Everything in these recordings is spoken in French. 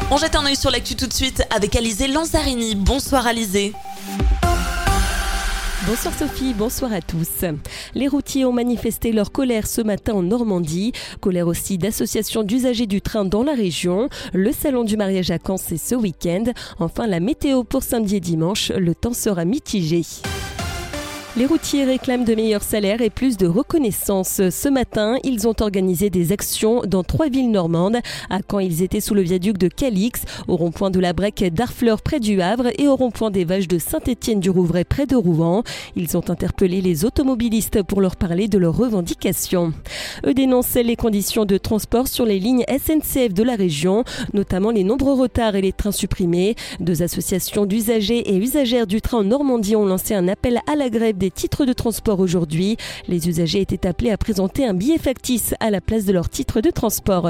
On jette un œil sur l'actu tout de suite avec Alizé Lanzarini. Bonsoir Alizé. Bonsoir Sophie, bonsoir à tous. Les routiers ont manifesté leur colère ce matin en Normandie. Colère aussi d'associations d'usagers du train dans la région. Le salon du mariage à Caen, c'est ce week-end. Enfin, la météo pour samedi et dimanche, le temps sera mitigé. Les routiers réclament de meilleurs salaires et plus de reconnaissance. Ce matin, ils ont organisé des actions dans 3 villes normandes. À Caen, ils étaient sous le viaduc de Calix, au rond-point de la Brec d'Arfleur près du Havre et au rond-point des Vaches de Saint-Étienne-du-Rouvray près de Rouen. Ils ont interpellé les automobilistes pour leur parler de leurs revendications. Eux dénonçaient les conditions de transport sur les lignes SNCF de la région, notamment les nombreux retards et les trains supprimés. 2 associations d'usagers et usagères du train en Normandie ont lancé un appel à la grève des titres de transport aujourd'hui. Les usagers étaient appelés à présenter un billet factice à la place de leur titre de transport.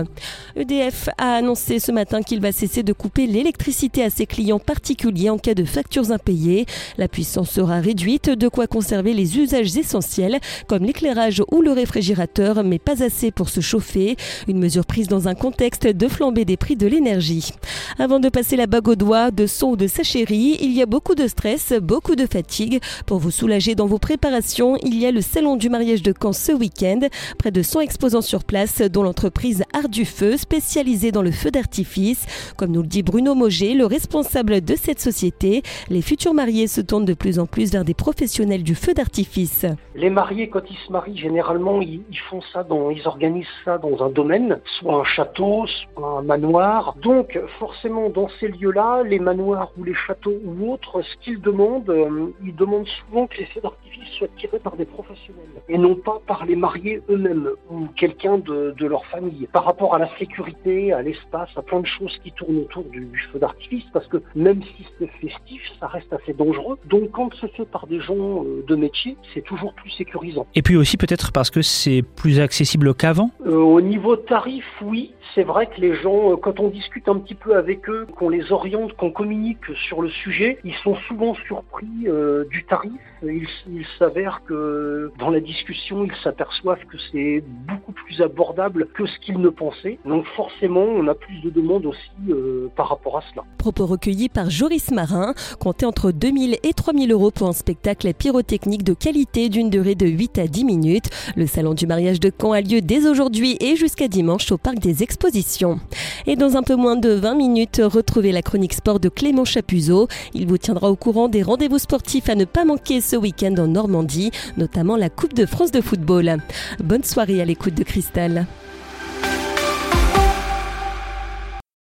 EDF a annoncé ce matin qu'il va cesser de couper l'électricité à ses clients particuliers en cas de factures impayées. La puissance sera réduite, de quoi conserver les usages essentiels comme l'éclairage ou le réfrigérateur, mais pas assez pour se chauffer. Une mesure prise dans un contexte de flambée des prix de l'énergie. Avant de passer la bague au doigt de son ou de sa chérie, il y a beaucoup de stress, beaucoup de fatigue. Pour vous soulager dans vos préparations, il y a le salon du mariage de Caen ce week-end. Près de 100 exposants sur place, dont l'entreprise Art du Feu, spécialisée dans le feu d'artifice. Comme nous le dit Bruno Moget, le responsable de cette société, les futurs mariés se tournent de plus en plus vers des professionnels du feu d'artifice. Les mariés, quand ils se marient, généralement, ils organisent ça dans un domaine, soit un château, soit un manoir. Donc, forcément, dans ces lieux-là, les manoirs ou les châteaux ou autres, ce qu'ils demandent, ils demandent souvent que les feux d'artifice soient tirés par des professionnels et non pas par les mariés eux-mêmes ou quelqu'un de leur famille. Par rapport à la sécurité, à l'espace, à plein de choses qui tournent autour du feu d'artifice, parce que même si c'est festif, ça reste assez dangereux. Donc, quand c'est fait par des gens de métier, c'est toujours plus sécurisant. Et puis aussi peut-être parce que c'est plus accessible qu'avant ? Au niveau tarif, oui. C'est vrai que les gens, quand on discute un petit peu avec eux, qu'on les oriente, qu'on communique sur le sujet, ils sont souvent surpris du tarif. Il s'avère que dans la discussion, ils s'aperçoivent que c'est beaucoup plus abordable que ce qu'ils ne pensaient. Donc forcément, on a plus de demandes aussi par rapport à cela. Propos recueillis par Joris Marin. Comptez entre 2000 et 3000 euros pour un spectacle pyrotechnique de qualité d'une durée de 8 à 10 minutes. Le salon du mariage de Caen a lieu dès aujourd'hui et jusqu'à dimanche au parc des expositions. Et dans un peu moins de 20 minutes, retrouvez la chronique sport de Clément Chapuzot. Il vous tiendra au courant des rendez-vous sportifs à ne pas manquer ce week-end en Normandie, notamment la Coupe de France de football. Bonne soirée à l'écoute de Cristal.